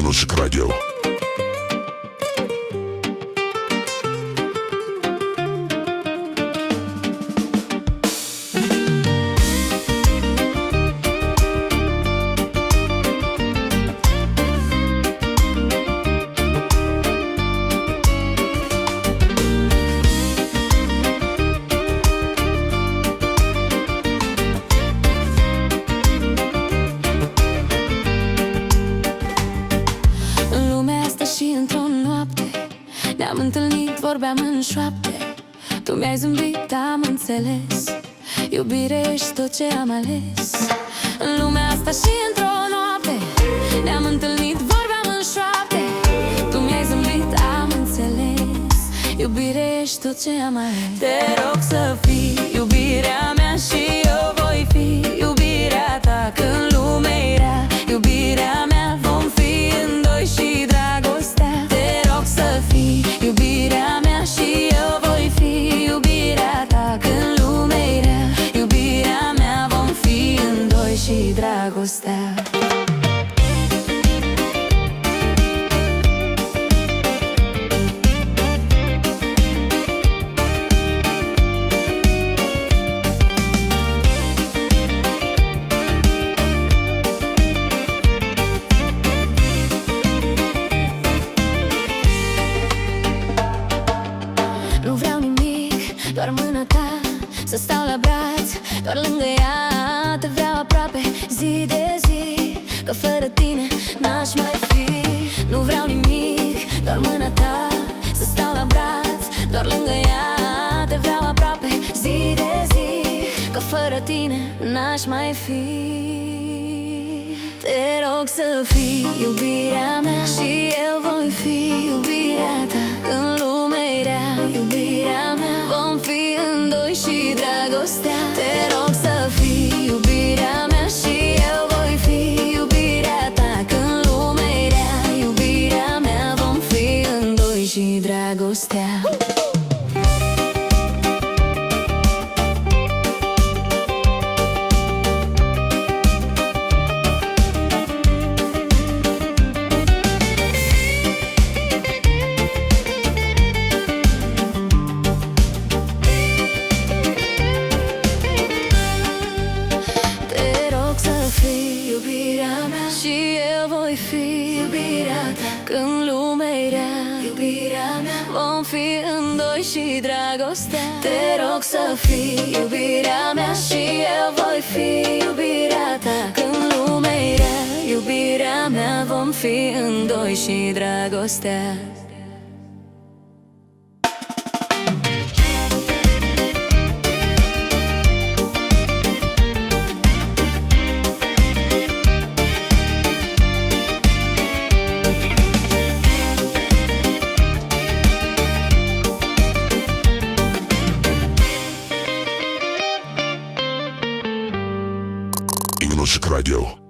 Ignoșic Radio. Ne-am întâlnit, vorbeam în șoapte. Tu mi-ai zâmbit, am înțeles. Iubire, ești tot ce am ales. În lumea asta și într-o noapte ne-am întâlnit, vorbeam în șoapte. Tu mi-ai zâmbit, am înțeles. Iubire, ești tot ce am ales. Te rog să fii iubirea mea și eu voi fi iubirea ta. Când lumea era iubirea mea, vom fi în doi și dragostea. Te rog să fii iubirea mea și eu voi fi iubirea ta. Când lumea era iubirea mea, vom fi în doi și dragostea. Nu vreau nimic, doar mâna ta, să stau la braț, doar lângă ea. Te vreau aproape zi de zi, că fără tine n-aș mai fi. Nu vreau nimic, doar mâna ta, să stau la braț, doar lângă ea. Te vreau aproape zi de zi, că fără tine n-aș mai fi. Te rog să fii iubirea mea și eu voi fi iubirea ta. Când lumea era iubirea mea, vom fi în doi și dragostea. Te rog să fii iubirea mea și eu voi fi iubirea ta. Când lumea era iubirea mea, vom fi în doi și dragostea. Și eu voi fi iubirea ta. Când lumea era iubirea mea, vom fi în doi și dragostea. Te rog să fii iubirea mea și eu voi fi iubirea ta. Când lumea era iubirea mea, vom fi în doi și dragostea. Ignoșic Radio.